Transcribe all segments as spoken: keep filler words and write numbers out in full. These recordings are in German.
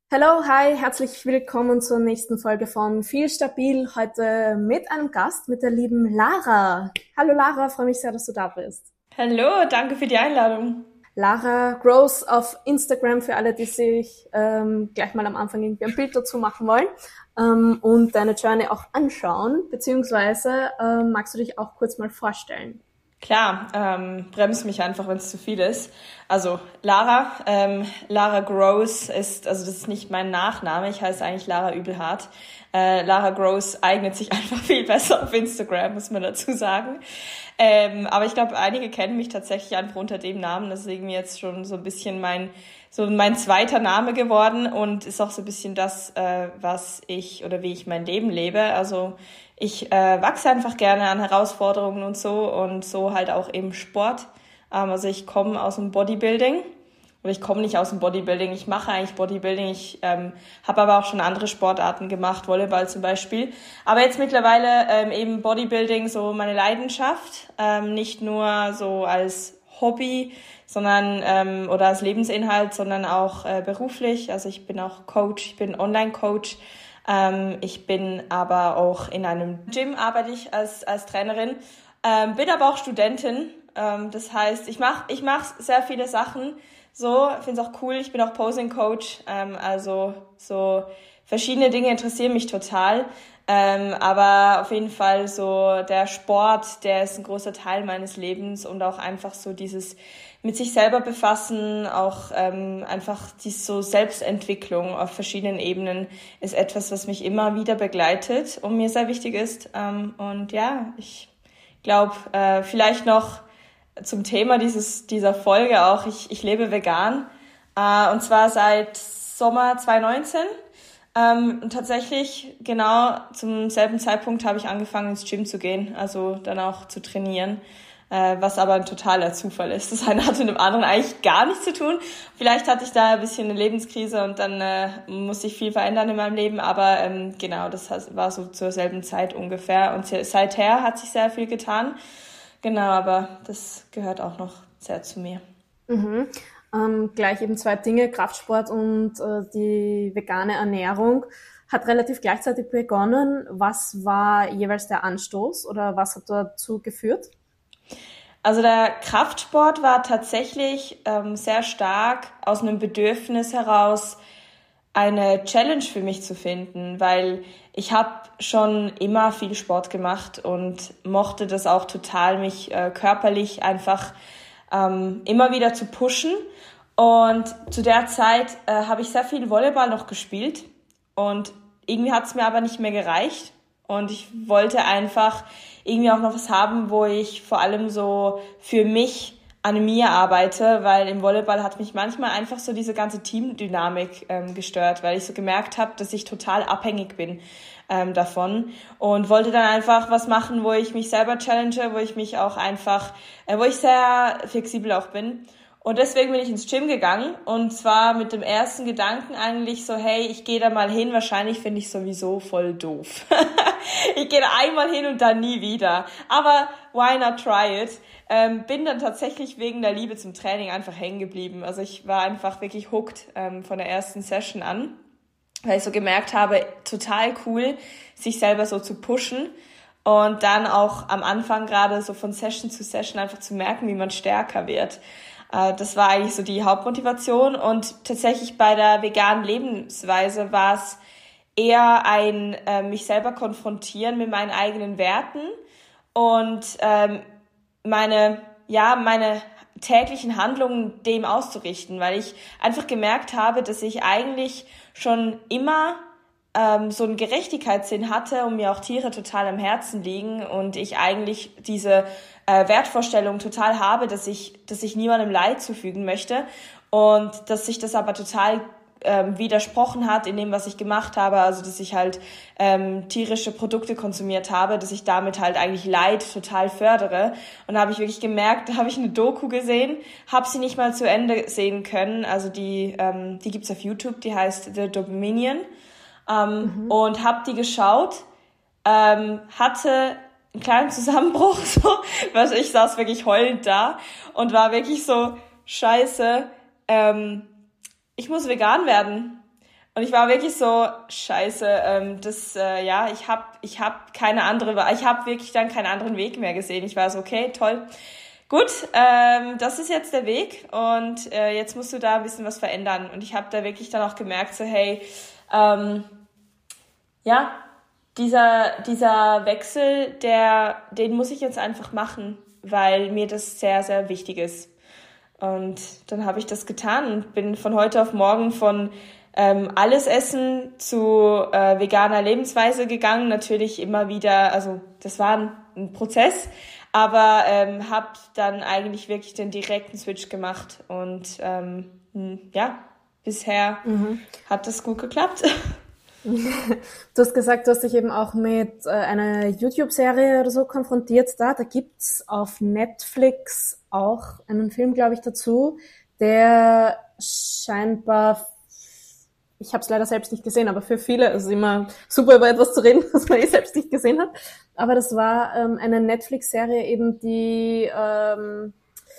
Hallo, hi, herzlich willkommen zur nächsten Folge von Viel Stabil. Heute mit einem Gast, mit der lieben Lara. Hallo Lara, freue mich sehr, dass du da bist. Hallo, danke für die Einladung. Lara Grows auf Instagram für alle, die sich ähm, gleich mal am Anfang irgendwie ein Bild dazu machen wollen ähm, und deine Journey auch anschauen, beziehungsweise ähm, magst du dich auch kurz mal vorstellen? Klar, ähm, bremst mich einfach, wenn es zu viel ist. Also Lara, ähm, Lara Gross ist, also das ist nicht mein Nachname, ich heiße eigentlich Lara Übelhardt. Äh, Lara Gross eignet sich einfach viel besser auf Instagram, muss man dazu sagen. Ähm, aber ich glaube, einige kennen mich tatsächlich einfach unter dem Namen. Das ist irgendwie jetzt schon so ein bisschen mein, so mein zweiter Name geworden und ist auch so ein bisschen das, äh, was ich oder wie ich mein Leben lebe. Also ich äh, wachse einfach gerne an Herausforderungen und so und so halt auch im Sport. Ähm, also ich komme aus dem Bodybuilding. Oder ich komme nicht aus dem Bodybuilding, ich mache eigentlich Bodybuilding, ich ähm, habe aber auch schon andere Sportarten gemacht, Volleyball zum Beispiel. Aber jetzt mittlerweile ähm, eben Bodybuilding so meine Leidenschaft, ähm, nicht nur so als Hobby, sondern ähm, oder als Lebensinhalt, sondern auch äh, beruflich. Also ich bin auch Coach, ich bin Online-Coach. Ähm, ich bin aber auch in einem Gym, arbeite ich als als Trainerin, ähm, bin aber auch Studentin. Ähm, das heißt, ich mache ich mach sehr viele Sachen. So, ich finde es auch cool. Ich bin auch Posing Coach. Ähm, also so verschiedene Dinge interessieren mich total. Ähm, aber auf jeden Fall so der Sport, der ist ein großer Teil meines Lebens und auch einfach so dieses mit sich selber befassen, auch ähm, einfach die so Selbstentwicklung auf verschiedenen Ebenen ist etwas, was mich immer wieder begleitet und mir sehr wichtig ist. Ähm, und ja, ich glaube, äh, vielleicht noch zum Thema dieses dieser Folge auch, ich, ich lebe vegan äh, und zwar seit Sommer zwanzig neunzehn. Ähm, und tatsächlich genau zum selben Zeitpunkt habe ich angefangen ins Gym zu gehen, also dann auch zu trainieren, äh, was aber ein totaler Zufall ist. Das eine hat mit dem anderen eigentlich gar nichts zu tun. Vielleicht hatte ich da ein bisschen eine Lebenskrise und dann äh, musste ich viel verändern in meinem Leben, aber ähm, genau, das war so zur selben Zeit ungefähr und seither hat sich sehr viel getan. Genau, aber das gehört auch noch sehr zu mir. Mhm. Ähm, gleich eben zwei Dinge, Kraftsport und äh, die vegane Ernährung. Hat relativ gleichzeitig begonnen. Was war jeweils der Anstoß oder was hat dazu geführt? Also der Kraftsport war tatsächlich ähm, sehr stark aus einem Bedürfnis heraus, eine Challenge für mich zu finden, weil ich habe schon immer viel Sport gemacht und mochte das auch total, mich äh, körperlich einfach ähm, immer wieder zu pushen. Und zu der Zeit äh, habe ich sehr viel Volleyball noch gespielt und irgendwie hat es mir aber nicht mehr gereicht. Und ich wollte einfach irgendwie auch noch was haben, wo ich vor allem so für mich an mir arbeite, weil im Volleyball hat mich manchmal einfach so diese ganze Teamdynamik ähm, gestört, weil ich so gemerkt habe, dass ich total abhängig bin ähm, davon und wollte dann einfach was machen, wo ich mich selber challenge, wo ich mich auch einfach, äh, wo ich sehr flexibel auch bin. Und deswegen bin ich ins Gym gegangen und zwar mit dem ersten Gedanken eigentlich so, hey, ich gehe da mal hin, wahrscheinlich finde ich sowieso voll doof. Ich gehe da einmal hin und dann nie wieder. Aber why not try it? Ähm, bin dann tatsächlich wegen der Liebe zum Training einfach hängen geblieben. Also ich war einfach wirklich hooked ähm, von der ersten Session an, weil ich so gemerkt habe, total cool, sich selber so zu pushen. Und dann auch am Anfang gerade so von Session zu Session einfach zu merken, wie man stärker wird. Das war eigentlich so die Hauptmotivation und tatsächlich bei der veganen Lebensweise war es eher ein äh, mich selber konfrontieren mit meinen eigenen Werten und ähm, meine ja meine täglichen Handlungen dem auszurichten, weil ich einfach gemerkt habe, dass ich eigentlich schon immer ähm, so einen Gerechtigkeitssinn hatte und mir auch Tiere total am Herzen liegen und ich eigentlich diese äh, Wertvorstellung total habe, dass ich, dass ich niemandem Leid zufügen möchte und dass sich das aber total ähm, widersprochen hat in dem, was ich gemacht habe, also dass ich halt ähm, tierische Produkte konsumiert habe, dass ich damit halt eigentlich Leid total fördere und da habe ich wirklich gemerkt, da habe ich eine Doku gesehen, habe sie nicht mal zu Ende sehen können, also die ähm, die gibt's auf YouTube, die heißt The Dominion ähm, Mhm. und habe die geschaut, ähm, hatte einen kleinen Zusammenbruch, so, was ich saß wirklich heulend da und war wirklich so, scheiße, ähm, ich muss vegan werden, Und ich war wirklich so, scheiße, ähm, das, äh, ja, ich habe ich hab keine andere, ich habe wirklich dann keinen anderen Weg mehr gesehen. Ich war so, okay, toll. Gut, ähm, das ist jetzt der Weg und äh, jetzt musst du da ein bisschen was verändern. Und ich habe da wirklich dann auch gemerkt, so hey, ähm, ja, dieser dieser Wechsel, der den muss ich jetzt einfach machen, weil mir das sehr, sehr wichtig ist. Und dann habe ich das getan und bin von heute auf morgen von ähm, alles Essen zu äh, veganer Lebensweise gegangen. Natürlich immer wieder, also das war ein, ein Prozess, aber ähm, habe dann eigentlich wirklich den direkten Switch gemacht. Und ähm, ja, bisher mhm. hat das gut geklappt. Du hast gesagt, du hast dich eben auch mit äh, einer YouTube-Serie oder so konfrontiert. Da, da gibt's auf Netflix auch einen Film, glaube ich, dazu, der scheinbar, ich habe es leider selbst nicht gesehen, aber für viele ist es immer super, über etwas zu reden, was man eh selbst nicht gesehen hat. Aber das war ähm, eine Netflix-Serie eben, die ähm,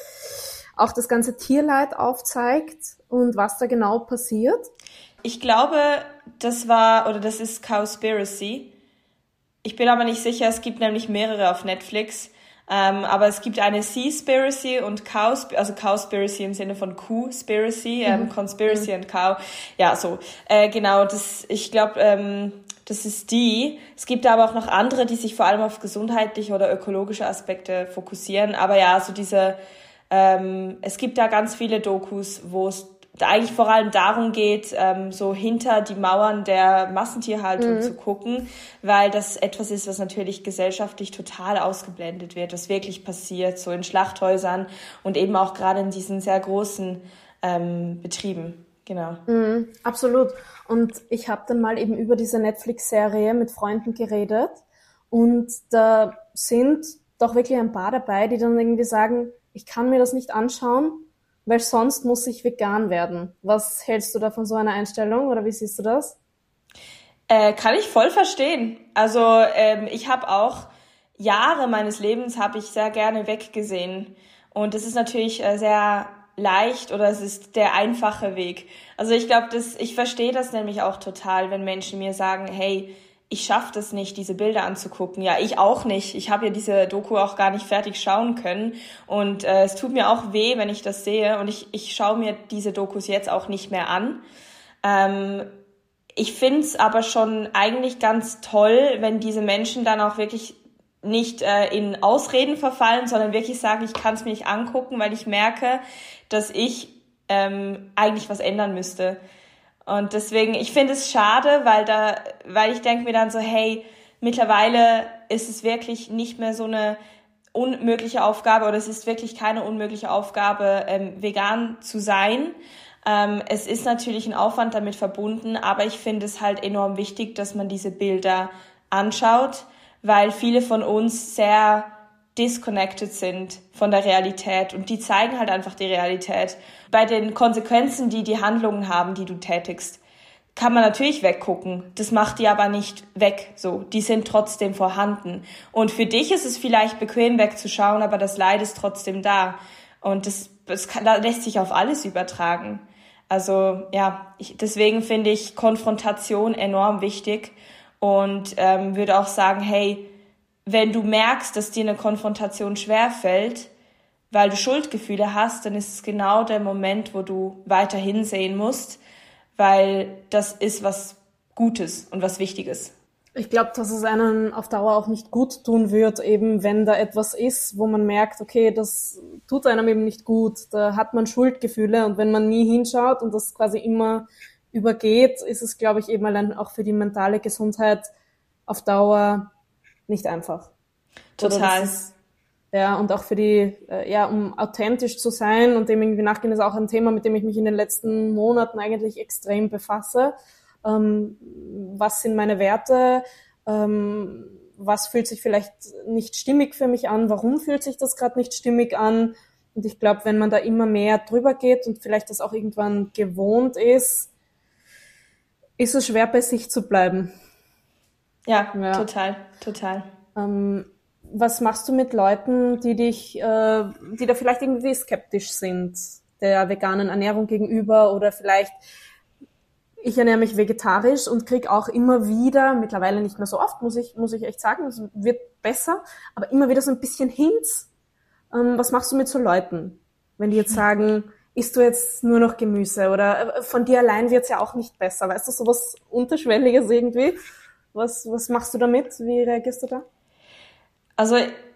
auch das ganze Tierleid aufzeigt und was da genau passiert. Ich glaube, das war, oder das ist Cowspiracy. Ich bin aber nicht sicher, es gibt nämlich mehrere auf Netflix. Ähm, aber es gibt eine Seaspiracy und Cowspiracy, also Cowspiracy im Sinne von Kuhspiracy, ähm, mhm. Conspiracy and Cow. Ja, so. Äh, genau, das, ich glaube, ähm, das ist die. Es gibt aber auch noch andere, die sich vor allem auf gesundheitliche oder ökologische Aspekte fokussieren. Aber ja, so diese, ähm, es gibt da ganz viele Dokus, wo es eigentlich vor allem darum geht, ähm, so hinter die Mauern der Massentierhaltung mhm. zu gucken, weil das etwas ist, was natürlich gesellschaftlich total ausgeblendet wird, was wirklich passiert, so in Schlachthäusern und eben auch gerade in diesen sehr großen ähm, Betrieben. Genau. Mhm, absolut. Und ich habe dann mal eben über diese Netflix-Serie mit Freunden geredet und da sind doch wirklich ein paar dabei, die dann irgendwie sagen, ich kann mir das nicht anschauen, weil sonst muss ich vegan werden. Was hältst du da von so einer Einstellung oder wie siehst du das? Äh, kann ich voll verstehen. Also ähm, ich habe auch Jahre meines Lebens habe ich sehr gerne weggesehen und das ist natürlich äh, sehr leicht oder es ist der einfache Weg. Also ich glaube, das ich verstehe das nämlich auch total, wenn Menschen mir sagen, hey, ich schaffe das nicht, diese Bilder anzugucken. Ja, ich auch nicht. Ich habe ja diese Doku auch gar nicht fertig schauen können. Und äh, es tut mir auch weh, wenn ich das sehe. Und ich, ich schaue mir diese Dokus jetzt auch nicht mehr an. Ähm, ich finde es aber schon eigentlich ganz toll, wenn diese Menschen dann auch wirklich nicht äh, in Ausreden verfallen, sondern wirklich sagen, ich kann es mir nicht angucken, weil ich merke, dass ich ähm, eigentlich was ändern müsste. Und deswegen, ich finde es schade, weil da, weil ich denke mir dann so, hey, mittlerweile ist es wirklich nicht mehr so eine unmögliche Aufgabe oder es ist wirklich keine unmögliche Aufgabe, ähm, vegan zu sein. Ähm, es ist natürlich ein Aufwand damit verbunden, aber ich finde es halt enorm wichtig, dass man diese Bilder anschaut, weil viele von uns sehr disconnected sind von der Realität und die zeigen halt einfach die Realität. Bei den Konsequenzen, die die Handlungen haben, die du tätigst, kann man natürlich weggucken. Das macht die aber nicht weg, so. Die sind trotzdem vorhanden. Und für dich ist es vielleicht bequem wegzuschauen, aber das Leid ist trotzdem da. Und das, das kann, das lässt sich auf alles übertragen. Also, ja, ich, deswegen finde ich Konfrontation enorm wichtig und ähm, würde auch sagen, hey, wenn du merkst, dass dir eine Konfrontation schwerfällt, weil du Schuldgefühle hast, dann ist es genau der Moment, wo du weiter hinsehen musst, weil das ist was Gutes und was Wichtiges. Ich glaube, dass es einen auf Dauer auch nicht gut tun wird, eben wenn da etwas ist, wo man merkt, okay, das tut einem eben nicht gut, da hat man Schuldgefühle und wenn man nie hinschaut und das quasi immer übergeht, ist es, glaube ich, eben allein auch für die mentale Gesundheit auf Dauer nicht einfach. Total. Ist, ja, und auch für die, äh, ja, um authentisch zu sein und dem irgendwie nachgehen, ist auch ein Thema, mit dem ich mich in den letzten Monaten eigentlich extrem befasse. Ähm, was sind meine Werte? Ähm, was fühlt sich vielleicht nicht stimmig für mich an? Warum fühlt sich das gerade nicht stimmig an? Und ich glaube, wenn man da immer mehr drüber geht und vielleicht das auch irgendwann gewohnt ist, ist es schwer, bei sich zu bleiben. Ja, ja. total, total. Ähm, was machst du mit Leuten, die dich, äh, die da vielleicht irgendwie skeptisch sind, der veganen Ernährung gegenüber oder vielleicht ich ernähre mich vegetarisch und krieg auch immer wieder, mittlerweile nicht mehr so oft, muss ich, muss ich echt sagen, es wird besser, aber immer wieder so ein bisschen Hints. Ähm, was machst du mit so Leuten, wenn die jetzt sagen, isst du jetzt nur noch Gemüse oder äh, von dir allein wird's ja auch nicht besser, weißt du, sowas Unterschwelliges irgendwie. Was, was machst du damit? Wie reagierst du da? Also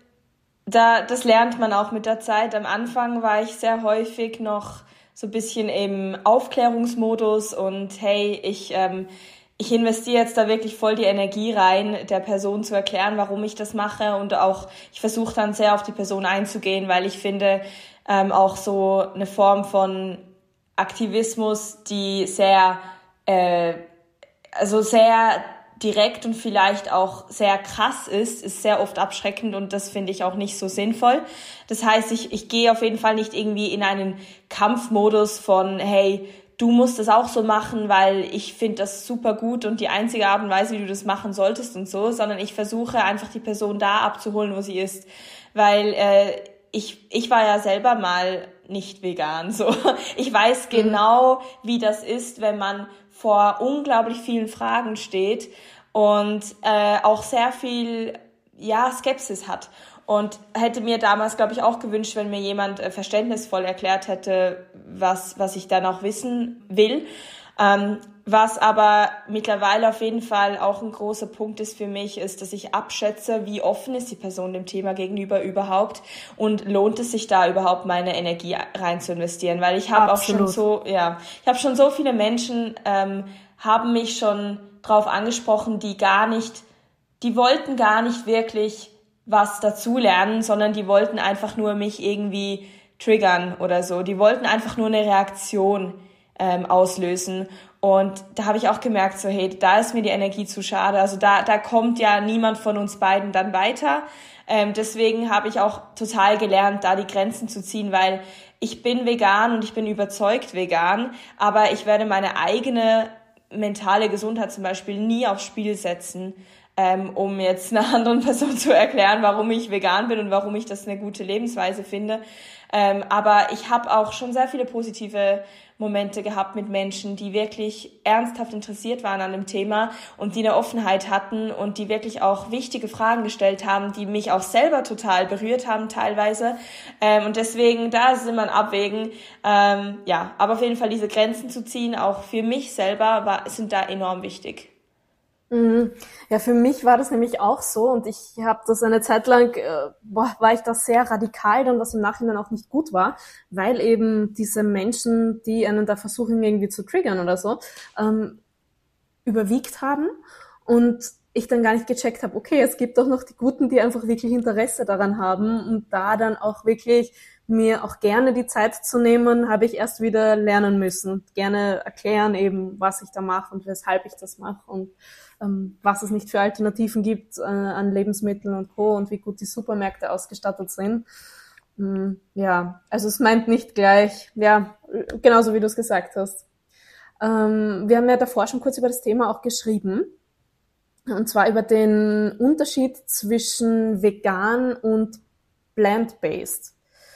da, das lernt man auch mit der Zeit. Am Anfang war ich sehr häufig noch so ein bisschen im Aufklärungsmodus und hey, ich ähm, ich investiere jetzt da wirklich voll die Energie rein, der Person zu erklären, warum ich das mache, und auch ich versuche dann sehr auf die Person einzugehen, weil ich finde ähm, auch so eine Form von Aktivismus, die sehr äh, also sehr direkt und vielleicht auch sehr krass ist, ist sehr oft abschreckend, und das finde ich auch nicht so sinnvoll. Das heißt, ich, ich gehe auf jeden Fall nicht irgendwie in einen Kampfmodus von, hey, du musst das auch so machen, weil ich finde das super gut und die einzige Art und Weise, wie du das machen solltest und so, sondern ich versuche einfach die Person da abzuholen, wo sie ist, weil äh, ich ich war ja selber mal nicht vegan, so. Ich weiß genau, wie das ist, wenn man vor unglaublich vielen Fragen steht und äh, auch sehr viel ja Skepsis hat. Und hätte mir damals, glaube ich, auch gewünscht, wenn mir jemand äh, verständnisvoll erklärt hätte, was was ich dann auch wissen will. Ähm, was aber mittlerweile auf jeden Fall auch ein großer Punkt ist für mich, ist, dass ich abschätze, wie offen ist die Person dem Thema gegenüber überhaupt und lohnt es sich da überhaupt meine Energie rein zu investieren, weil ich habe auch schon so, ja, ich habe schon so viele Menschen ähm, haben mich schon drauf angesprochen, die gar nicht, die wollten gar nicht wirklich was dazulernen, sondern die wollten einfach nur mich irgendwie triggern oder so. Die wollten einfach nur eine Reaktion ähm, auslösen. Und da habe ich auch gemerkt, so hey, da ist mir die Energie zu schade. Also da da kommt ja niemand von uns beiden dann weiter. Ähm, deswegen habe ich auch total gelernt, da die Grenzen zu ziehen, weil ich bin vegan und ich bin überzeugt vegan, aber ich werde meine eigene mentale Gesundheit zum Beispiel nie aufs Spiel setzen, ähm, um jetzt einer anderen Person zu erklären, warum ich vegan bin und warum ich das eine gute Lebensweise finde. Ähm, aber ich habe auch schon sehr viele positive Momente gehabt mit Menschen, die wirklich ernsthaft interessiert waren an dem Thema und die eine Offenheit hatten und die wirklich auch wichtige Fragen gestellt haben, die mich auch selber total berührt haben teilweise. Ähm, und deswegen, da ist es immer ein Abwägen. Ähm, ja, aber auf jeden Fall diese Grenzen zu ziehen, auch für mich selber, war, sind da enorm wichtig. Mhm. Ja, für mich war das nämlich auch so und ich habe das eine Zeit lang, äh, boah, war ich da sehr radikal dann, was im Nachhinein auch nicht gut war, weil eben diese Menschen, die einen da versuchen irgendwie zu triggern oder so, ähm, überwiegt haben und ich dann gar nicht gecheckt habe, okay, es gibt doch noch die Guten, die einfach wirklich Interesse daran haben und da dann auch wirklich mir auch gerne die Zeit zu nehmen, habe ich erst wieder lernen müssen. Gerne erklären eben, was ich da mache und weshalb ich das mache und ähm, was es nicht für Alternativen gibt äh, an Lebensmitteln und Co. und wie gut die Supermärkte ausgestattet sind. Ähm, ja, also es meint nicht gleich, ja, genauso wie du es gesagt hast. Ähm, wir haben ja davor schon kurz über das Thema auch geschrieben. Und zwar über den Unterschied zwischen vegan und plant-based.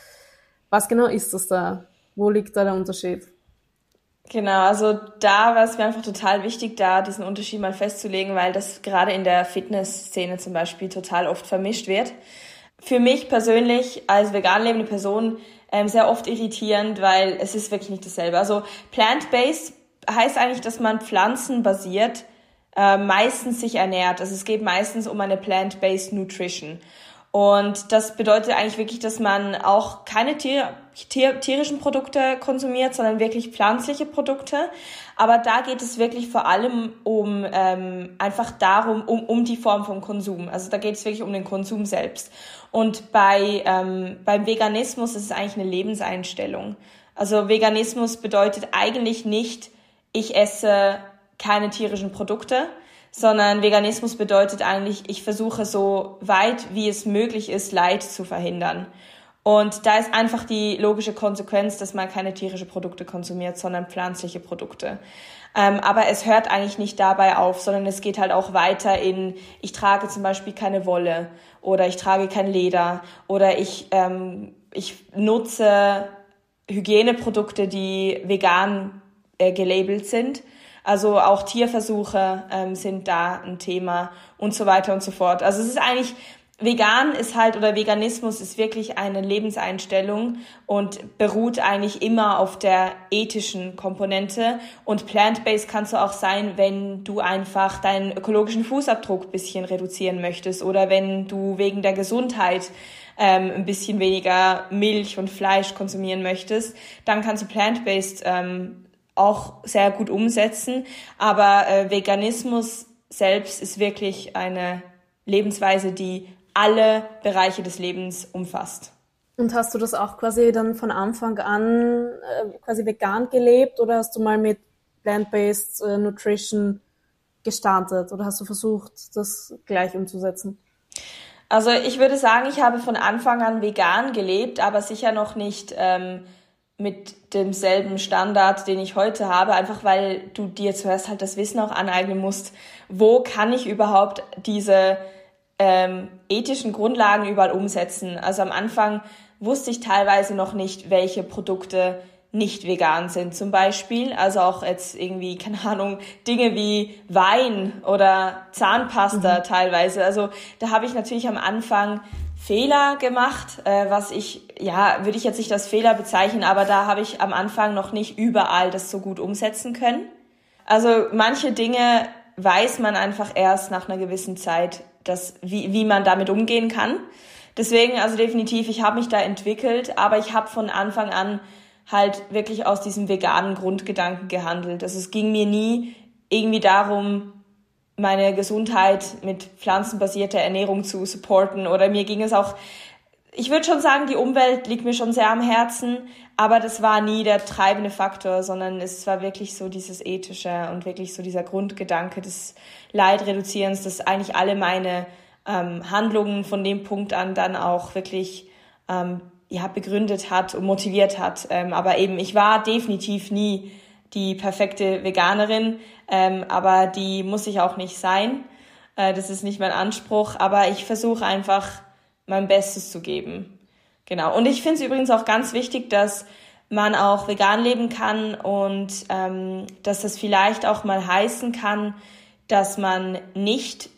Was genau ist das da? Wo liegt da der Unterschied? Genau, also da war es mir einfach total wichtig, da diesen Unterschied mal festzulegen, weil das gerade in der Fitnessszene zum Beispiel total oft vermischt wird. Für mich persönlich als vegan lebende Person ähm, sehr oft irritierend, weil es ist wirklich nicht dasselbe. Also plant-based heißt eigentlich, dass man pflanzenbasiert äh, meistens sich ernährt. Also es geht meistens um eine plant-based Nutrition. Und das bedeutet eigentlich wirklich, dass man auch keine Tier, tier, tierischen Produkte konsumiert, sondern wirklich pflanzliche Produkte. Aber da geht es wirklich vor allem um ähm, einfach darum, um, um die Form vom Konsum. Also da geht es wirklich um den Konsum selbst. Und bei ähm, beim Veganismus ist es eigentlich eine Lebenseinstellung. Also Veganismus bedeutet eigentlich nicht, ich esse keine tierischen Produkte, sondern Veganismus bedeutet eigentlich, ich versuche so weit wie es möglich ist, Leid zu verhindern. Und da ist einfach die logische Konsequenz, dass man keine tierischen Produkte konsumiert, sondern pflanzliche Produkte. Ähm, aber es hört eigentlich nicht dabei auf, sondern es geht halt auch weiter in, ich trage zum Beispiel keine Wolle oder ich trage kein Leder oder ich, ähm, ich nutze Hygieneprodukte, die vegan äh, gelabelt sind. Also auch Tierversuche ähm, sind da ein Thema und so weiter und so fort. Also es ist eigentlich, vegan ist halt, oder Veganismus ist wirklich eine Lebenseinstellung und beruht eigentlich immer auf der ethischen Komponente. Und plant-based kannst du auch sein, wenn du einfach deinen ökologischen Fußabdruck ein bisschen reduzieren möchtest oder wenn du wegen der Gesundheit ähm, ein bisschen weniger Milch und Fleisch konsumieren möchtest, dann kannst du plant-based ähm, auch sehr gut umsetzen. Aber äh, Veganismus selbst ist wirklich eine Lebensweise, die alle Bereiche des Lebens umfasst. Und hast du das auch quasi dann von Anfang an äh, quasi vegan gelebt oder hast du mal mit Plant-Based äh, Nutrition gestartet oder hast du versucht, das gleich umzusetzen? Also ich würde sagen, ich habe von Anfang an vegan gelebt, aber sicher noch nicht ähm, mit demselben Standard, den ich heute habe, einfach weil du dir zuerst halt das Wissen auch aneignen musst, wo kann ich überhaupt diese ähm, ethischen Grundlagen überall umsetzen. Also am Anfang wusste ich teilweise noch nicht, welche Produkte nicht vegan sind zum Beispiel. Also auch jetzt irgendwie, keine Ahnung, Dinge wie Wein oder Zahnpasta mhm. teilweise. Also da habe ich natürlich am Anfang Fehler gemacht, äh, was ich, ja, würde ich jetzt nicht als Fehler bezeichnen, aber da habe ich am Anfang noch nicht überall das so gut umsetzen können. Also manche Dinge weiß man einfach erst nach einer gewissen Zeit, dass, wie, wie man damit umgehen kann. Deswegen, also definitiv, ich habe mich da entwickelt, aber ich habe von Anfang an halt wirklich aus diesem veganen Grundgedanken gehandelt. Also es ging mir nie irgendwie darum, meine Gesundheit mit pflanzenbasierter Ernährung zu supporten, oder mir ging es auch, ich würde schon sagen, die Umwelt liegt mir schon sehr am Herzen, aber das war nie der treibende Faktor, sondern es war wirklich so dieses Ethische und wirklich so dieser Grundgedanke des Leidreduzierens, dass eigentlich alle meine ähm, Handlungen von dem Punkt an dann auch wirklich ähm, ja, begründet hat und motiviert hat. Ähm, aber eben, ich war definitiv nie die perfekte Veganerin, ähm, aber die muss ich auch nicht sein. Äh, das ist nicht mein Anspruch, aber ich versuche einfach, mein Bestes zu geben. Genau. Und ich finde es übrigens auch ganz wichtig, dass man auch vegan leben kann und ähm, dass das vielleicht auch mal heißen kann, dass man nicht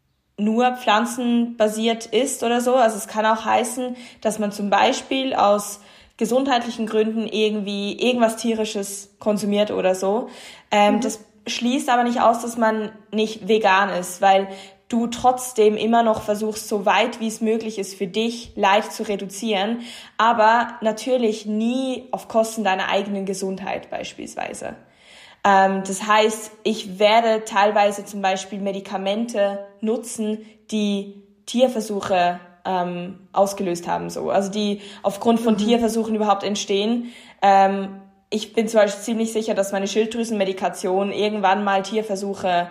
nur pflanzenbasiert ist oder so. Also es kann auch heißen, dass man zum Beispiel aus gesundheitlichen Gründen irgendwie irgendwas Tierisches konsumiert oder so. Ähm, mhm. Das schließt aber nicht aus, dass man nicht vegan ist, weil du trotzdem immer noch versuchst, so weit wie es möglich ist für dich, Leid zu reduzieren, aber natürlich nie auf Kosten deiner eigenen Gesundheit beispielsweise. Ähm, das heißt, ich werde teilweise zum Beispiel Medikamente nutzen, die Tierversuche ähm, ausgelöst haben, so, also die aufgrund von mhm. Tierversuchen überhaupt entstehen. Ähm, ich bin zum Beispiel ziemlich sicher, dass meine Schilddrüsenmedikation irgendwann mal Tierversuche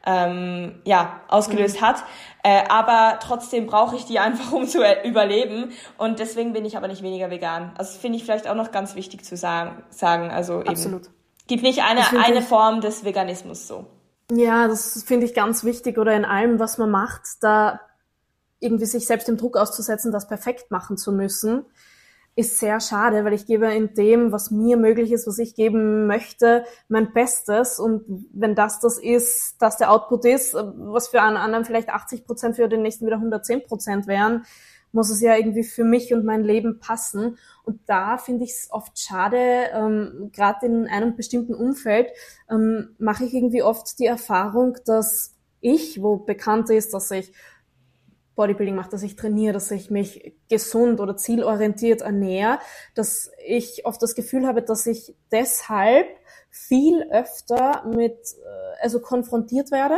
ähm, ja ausgelöst mhm. hat, äh, aber trotzdem brauche ich die einfach, um zu überleben, und deswegen bin ich aber nicht weniger vegan. Also das finde ich vielleicht auch noch ganz wichtig zu sagen. sagen. Also eben, absolut. Gibt nicht eine eine ich, Form des Veganismus so. Ja, das finde ich ganz wichtig, oder in allem, was man macht, da irgendwie sich selbst dem Druck auszusetzen, das perfekt machen zu müssen, ist sehr schade, weil ich gebe in dem, was mir möglich ist, was ich geben möchte, mein Bestes, und wenn das das ist, dass der Output ist, was für einen anderen vielleicht achtzig Prozent, für den nächsten wieder hundertzehn Prozent wären, muss es ja irgendwie für mich und mein Leben passen. Und da finde ich es oft schade, ähm, gerade in einem bestimmten Umfeld ähm, mache ich irgendwie oft die Erfahrung, dass ich, wo bekannt ist, dass ich Bodybuilding mache, dass ich trainiere, dass ich mich gesund oder zielorientiert ernähre, dass ich oft das Gefühl habe, dass ich deshalb viel öfter mit, also konfrontiert werde.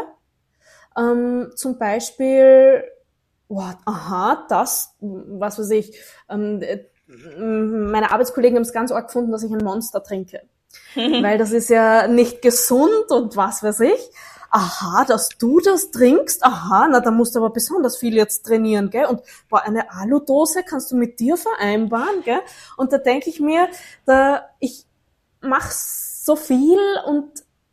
Ähm, zum Beispiel, wow, aha, das, was weiß ich, ähm, meine Arbeitskollegen haben es ganz arg gefunden, dass ich ein Monster trinke. Weil das ist ja nicht gesund und was weiß ich. Aha, dass du das trinkst? Aha, na, da musst du aber besonders viel jetzt trainieren, gell? Und boah, eine Aludose kannst du mit dir vereinbaren, gell? Und da denke ich mir, da ich mach so viel und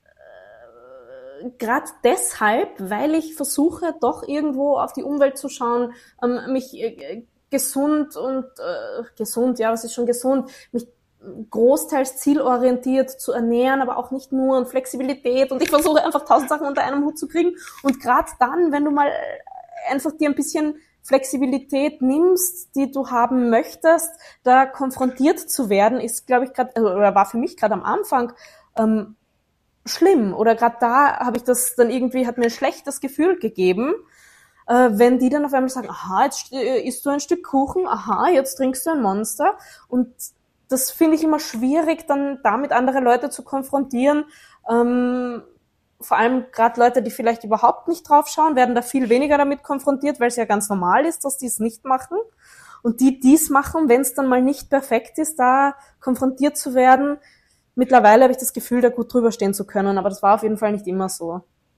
äh, gerade deshalb, weil ich versuche, doch irgendwo auf die Umwelt zu schauen, ähm, mich äh, gesund und äh, gesund, ja, was ist schon gesund, mich großteils zielorientiert zu ernähren, aber auch nicht nur, und Flexibilität, und ich versuche einfach tausend Sachen unter einem Hut zu kriegen. Und gerade dann, wenn du mal einfach dir ein bisschen Flexibilität nimmst, die du haben möchtest, da konfrontiert zu werden, ist, glaube ich, gerade, oder war für mich gerade am Anfang ähm, schlimm. Oder gerade da habe ich das dann irgendwie, hat mir ein schlechtes Gefühl gegeben, äh, wenn die dann auf einmal sagen, aha, jetzt isst du ein Stück Kuchen, aha, jetzt trinkst du ein Monster. Und das finde ich immer schwierig, dann damit andere Leute zu konfrontieren. Ähm, vor allem gerade Leute, die vielleicht überhaupt nicht drauf schauen, werden da viel weniger damit konfrontiert, weil es ja ganz normal ist, dass die es nicht machen. Und die, die es machen, wenn es dann mal nicht perfekt ist, da konfrontiert zu werden. Mittlerweile habe ich das Gefühl, da gut drüber stehen zu können, aber das war auf jeden Fall nicht immer so.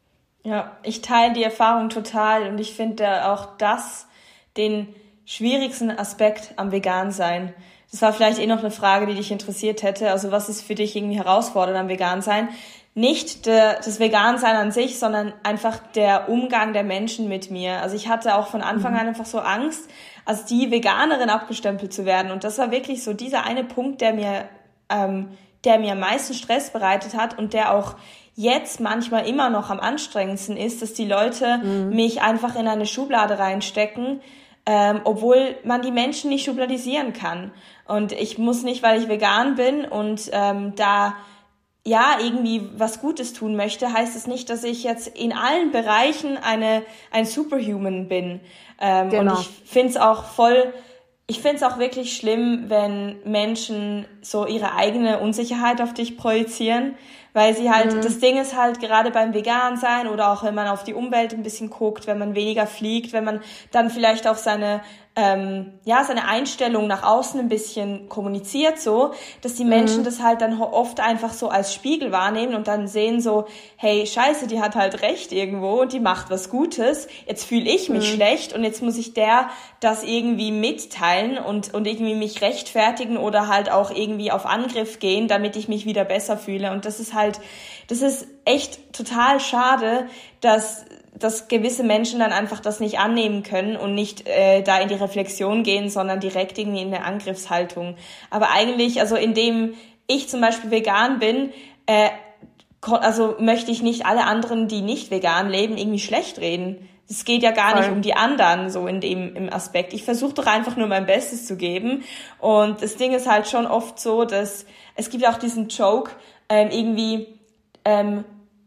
Ja, ich teile die Erfahrung total und ich finde auch das den schwierigsten Aspekt am Vegan-Sein. Das war vielleicht eh noch eine Frage, die dich interessiert hätte. Also was ist für dich irgendwie herausfordernd am Vegan-Sein? Nicht der, das Vegan-Sein an sich, sondern einfach der Umgang der Menschen mit mir. Also ich hatte auch von Anfang an einfach so Angst, als die Veganerin abgestempelt zu werden. Und das war wirklich so dieser eine Punkt, der mir, ähm, der mir am meisten Stress bereitet hat und der auch jetzt manchmal immer noch am anstrengendsten ist, dass die Leute mhm. mich einfach in eine Schublade reinstecken, ähm, obwohl man die Menschen nicht schubladisieren kann. Und ich muss nicht, weil ich vegan bin und ähm, da ja irgendwie was Gutes tun möchte, heißt es nicht, dass ich jetzt in allen Bereichen eine ein Superhuman bin. Ähm, genau. Und ich finde es auch voll, ich finde es auch wirklich schlimm, wenn Menschen so ihre eigene Unsicherheit auf dich projizieren, weil sie halt, mhm. das Ding ist halt gerade beim Vegan-Sein oder auch wenn man auf die Umwelt ein bisschen guckt, wenn man weniger fliegt, wenn man dann vielleicht auch seine ähm, ja seine Einstellung nach außen ein bisschen kommuniziert, so, dass die Menschen mhm. das halt dann oft einfach so als Spiegel wahrnehmen und dann sehen so, hey, scheiße, die hat halt recht irgendwo und die macht was Gutes, jetzt fühle ich mich mhm. schlecht und jetzt muss ich der das irgendwie mitteilen und und irgendwie mich rechtfertigen oder halt auch irgendwie auf Angriff gehen, damit ich mich wieder besser fühle. Und das ist halt, das ist echt total schade, dass dass gewisse Menschen dann einfach das nicht annehmen können und nicht äh, da in die Reflexion gehen, sondern direkt irgendwie in eine Angriffshaltung. Aber eigentlich, also indem ich zum Beispiel vegan bin, äh, also möchte ich nicht alle anderen, die nicht vegan leben, irgendwie schlecht reden. Es geht ja gar Voll. Nicht um die anderen, so in dem im Aspekt. Ich versuche doch einfach nur mein Bestes zu geben. Und das Ding ist halt schon oft so, dass es gibt auch diesen Joke, ähm, irgendwie, ähm,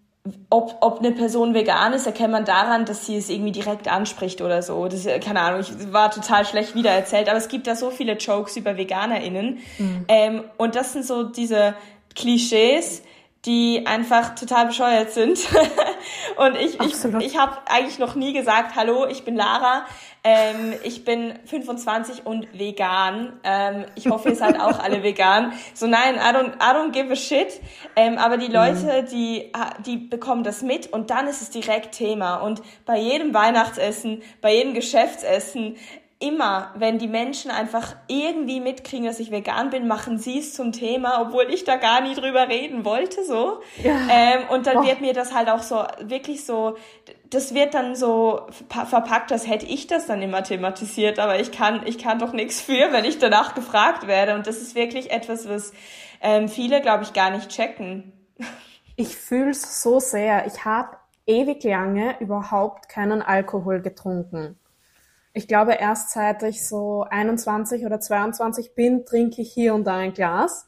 ob ob eine Person vegan ist, erkennt man daran, dass sie es irgendwie direkt anspricht oder so. Das ist, keine Ahnung, ich war total schlecht wiedererzählt, aber es gibt da so viele Jokes über VeganerInnen. Mhm. Ähm, und das sind so diese Klischees, die einfach total bescheuert sind. Und ich Absolut. ich ich habe eigentlich noch nie gesagt, hallo, ich bin Lara, ähm, ich bin fünfundzwanzig und vegan. Ähm, ich hoffe, ihr seid auch alle vegan. So nein, I don't, I don't give a shit. Ähm, aber die Leute, die die bekommen das mit und dann ist es direkt Thema. Und bei jedem Weihnachtsessen, bei jedem Geschäftsessen, immer, wenn die Menschen einfach irgendwie mitkriegen, dass ich vegan bin, machen sie es zum Thema, obwohl ich da gar nie drüber reden wollte, so. Ja. Ähm, und dann oh. wird mir das halt auch so, wirklich so, das wird dann so verpackt, als hätte ich das dann immer thematisiert, aber ich kann, ich kann doch nichts für, wenn ich danach gefragt werde. Und das ist wirklich etwas, was ähm, viele, glaube ich, gar nicht checken. Ich fühl's so sehr. Ich habe ewig lange überhaupt keinen Alkohol getrunken. Ich glaube, erst seit ich so einundzwanzig oder zweiundzwanzig bin, trinke ich hier und da ein Glas.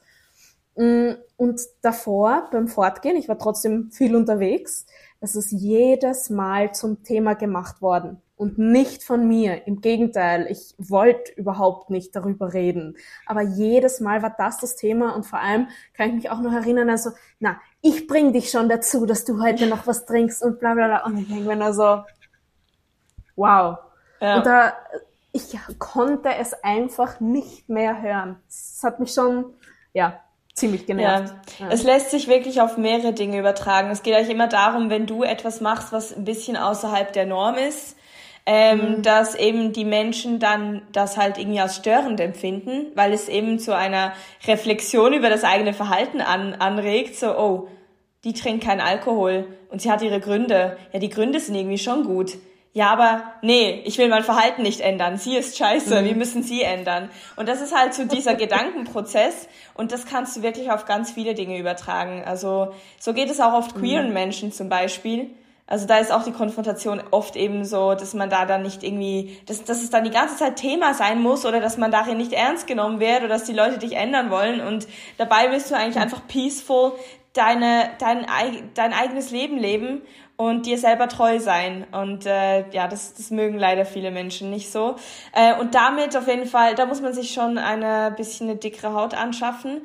Und davor, beim Fortgehen, ich war trotzdem viel unterwegs, es ist jedes Mal zum Thema gemacht worden. Und nicht von mir. Im Gegenteil, ich wollte überhaupt nicht darüber reden. Aber jedes Mal war das das Thema und vor allem kann ich mich auch noch erinnern, also, na, ich bring dich schon dazu, dass du heute noch was trinkst und bla bla bla. Und ich denke mir nur so, wow. Ja. Und da, ich konnte es einfach nicht mehr hören. Es hat mich schon, ja, ziemlich genervt. Ja. Ja. Es lässt sich wirklich auf mehrere Dinge übertragen. Es geht eigentlich immer darum, wenn du etwas machst, was ein bisschen außerhalb der Norm ist, ähm, mhm. dass eben die Menschen dann das halt irgendwie als störend empfinden, weil es eben zu einer Reflexion über das eigene Verhalten an, anregt, so, oh, die trinkt keinen Alkohol und sie hat ihre Gründe. Ja, die Gründe sind irgendwie schon gut. ja, aber nee, ich will mein Verhalten nicht ändern. Sie ist scheiße, mhm. wir müssen sie ändern. Und das ist halt so dieser Gedankenprozess und das kannst du wirklich auf ganz viele Dinge übertragen. Also so geht es auch oft queeren mhm. Menschen zum Beispiel. Also da ist auch die Konfrontation oft eben so, dass man da dann nicht irgendwie, dass, dass es dann die ganze Zeit Thema sein muss oder dass man darin nicht ernst genommen wird oder dass die Leute dich ändern wollen und dabei willst du eigentlich einfach peaceful deine, dein, dein eigenes Leben leben und dir selber treu sein. Und äh, ja, das, das mögen leider viele Menschen nicht so. Äh, und damit auf jeden Fall, da muss man sich schon eine bisschen eine dickere Haut anschaffen.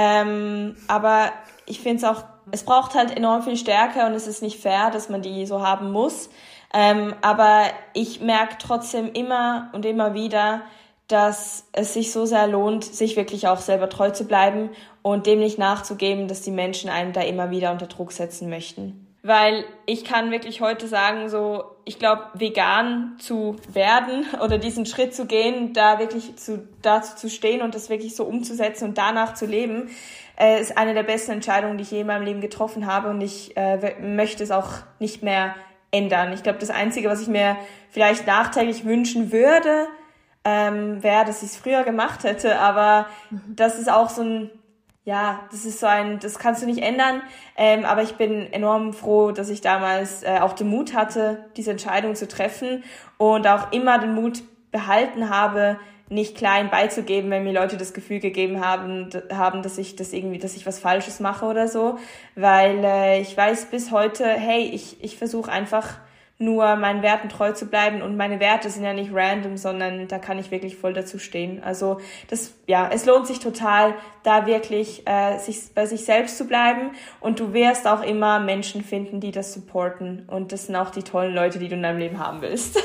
Ähm, aber ich finde es auch, es braucht halt enorm viel Stärke und es ist nicht fair, dass man die so haben muss. Ähm, aber ich merke trotzdem immer und immer wieder, dass es sich so sehr lohnt, sich wirklich auch selber treu zu bleiben und dem nicht nachzugeben, dass die Menschen einen da immer wieder unter Druck setzen möchten. Weil ich kann wirklich heute sagen, so, ich glaube, vegan zu werden oder diesen Schritt zu gehen, da wirklich zu, dazu zu stehen und das wirklich so umzusetzen und danach zu leben, äh, ist eine der besten Entscheidungen, die ich je in meinem Leben getroffen habe und ich äh, möchte es auch nicht mehr ändern. Ich glaube, das Einzige, was ich mir vielleicht nachträglich wünschen würde, ähm, wäre, dass ich es früher gemacht hätte, aber mhm. das ist auch so ein Ja, das ist so ein, das kannst du nicht ändern, ähm, aber ich bin enorm froh, dass ich damals äh, auch den Mut hatte, diese Entscheidung zu treffen und auch immer den Mut behalten habe, nicht klein beizugeben, wenn mir Leute das Gefühl gegeben haben, d- haben, dass ich das irgendwie, dass ich was Falsches mache oder so, weil äh, ich weiß bis heute, hey, ich ich versuche einfach nur meinen Werten treu zu bleiben und meine Werte sind ja nicht random, sondern da kann ich wirklich voll dazu stehen. Also das, ja, es lohnt sich total, da wirklich äh, sich bei sich selbst zu bleiben und du wirst auch immer Menschen finden, die das supporten und das sind auch die tollen Leute, die du in deinem Leben haben willst.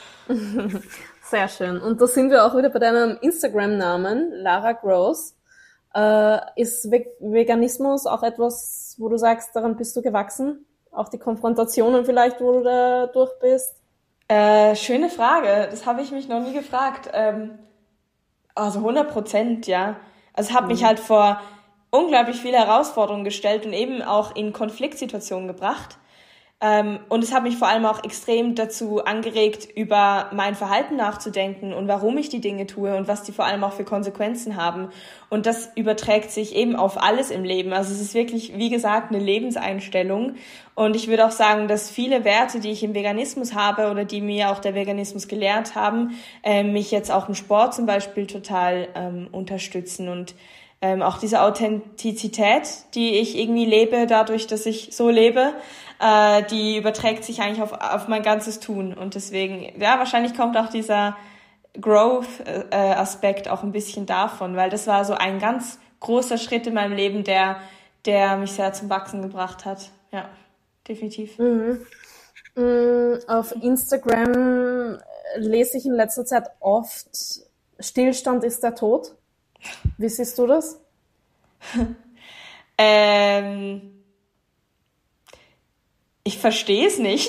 Sehr schön. Und da sind wir auch wieder bei deinem Instagram-Namen, Lara Grows. Äh, ist Ve- Veganismus auch etwas, wo du sagst, daran bist du gewachsen? Auch die Konfrontationen vielleicht, wo du da durch bist? Äh, schöne Frage. Das habe ich mich noch nie gefragt. Ähm, also hundert Prozent, ja. Also es hat mhm. mich halt vor unglaublich viele Herausforderungen gestellt und eben auch in Konfliktsituationen gebracht. Ähm, und es hat mich vor allem auch extrem dazu angeregt, über mein Verhalten nachzudenken und warum ich die Dinge tue und was die vor allem auch für Konsequenzen haben. Und das überträgt sich eben auf alles im Leben. Also es ist wirklich, wie gesagt, eine Lebenseinstellung. Und ich würde auch sagen, dass viele Werte, die ich im Veganismus habe oder die mir auch der Veganismus gelehrt haben, äh, mich jetzt auch im Sport zum Beispiel total ähm, unterstützen. Und ähm, auch diese Authentizität, die ich irgendwie lebe, dadurch, dass ich so lebe, äh, die überträgt sich eigentlich auf, auf mein ganzes Tun. Und deswegen, ja, wahrscheinlich kommt auch dieser Growth-Aspekt auch ein bisschen davon, weil das war so ein ganz großer Schritt in meinem Leben, der, der mich sehr zum Wachsen gebracht hat. Ja, definitiv. Mhm. Mhm. Auf Instagram lese ich in letzter Zeit oft, Stillstand ist der Tod. Wie siehst du das? ähm, ich verstehe es nicht.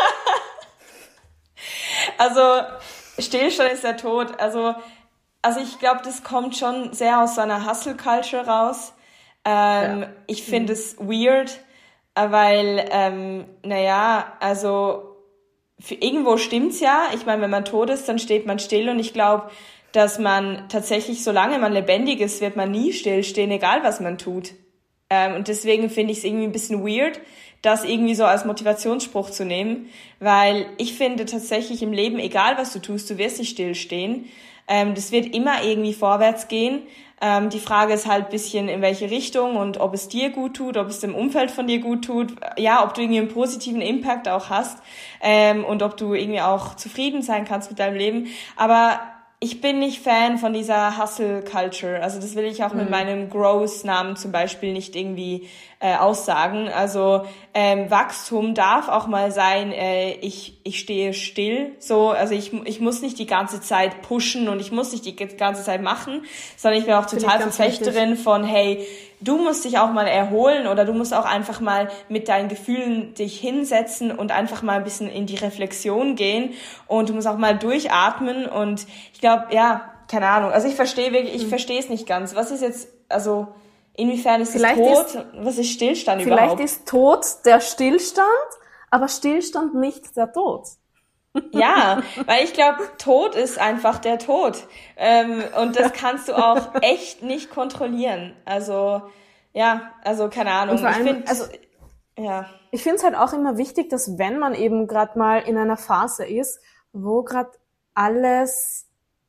Also Stillstand ist der Tod. Also, also ich glaube, das kommt schon sehr aus so einer Hustle-Culture raus. Ähm, ja. Ich finde mhm. es weird, weil, ähm, naja, also für irgendwo stimmt's ja. Ich meine, wenn man tot ist, dann steht man still und ich glaube, dass man tatsächlich, solange man lebendig ist, wird man nie stillstehen, egal was man tut. Ähm, und deswegen finde ich es irgendwie ein bisschen weird, das irgendwie so als Motivationsspruch zu nehmen, weil ich finde tatsächlich im Leben, egal was du tust, du wirst nicht stillstehen. Ähm, das wird immer irgendwie vorwärts gehen. Ähm, die Frage ist halt ein bisschen, in welche Richtung und ob es dir gut tut, ob es dem Umfeld von dir gut tut, ja, ob du irgendwie einen positiven Impact auch hast ähm, und ob du irgendwie auch zufrieden sein kannst mit deinem Leben. Aber ich bin nicht Fan von dieser Hustle-Culture. Also das will ich auch mhm. mit meinem Growth-Namen zum Beispiel nicht irgendwie äh, aussagen. Also ähm, Wachstum darf auch mal sein, äh, ich ich stehe still. So, also ich ich muss nicht die ganze Zeit pushen und ich muss nicht die ganze Zeit machen, sondern ich bin auch total Verfechterin von, hey, du musst dich auch mal erholen oder du musst auch einfach mal mit deinen Gefühlen dich hinsetzen und einfach mal ein bisschen in die Reflexion gehen und du musst auch mal durchatmen und ich glaube, ja, keine Ahnung, also ich verstehe wirklich, ich hm. verstehe es nicht ganz. Was ist jetzt, also inwiefern ist vielleicht es Tod? Ist, was ist Stillstand vielleicht überhaupt? Vielleicht ist Tod der Stillstand, aber Stillstand nicht der Tod. Ja, weil ich glaube, Tod ist einfach der Tod. Ähm, und das kannst du auch echt nicht kontrollieren. Also, ja, also keine Und Ahnung. vor Ich allem, finde, also ja. ich finde es halt auch immer wichtig, dass wenn man eben gerade mal in einer Phase ist, wo gerade alles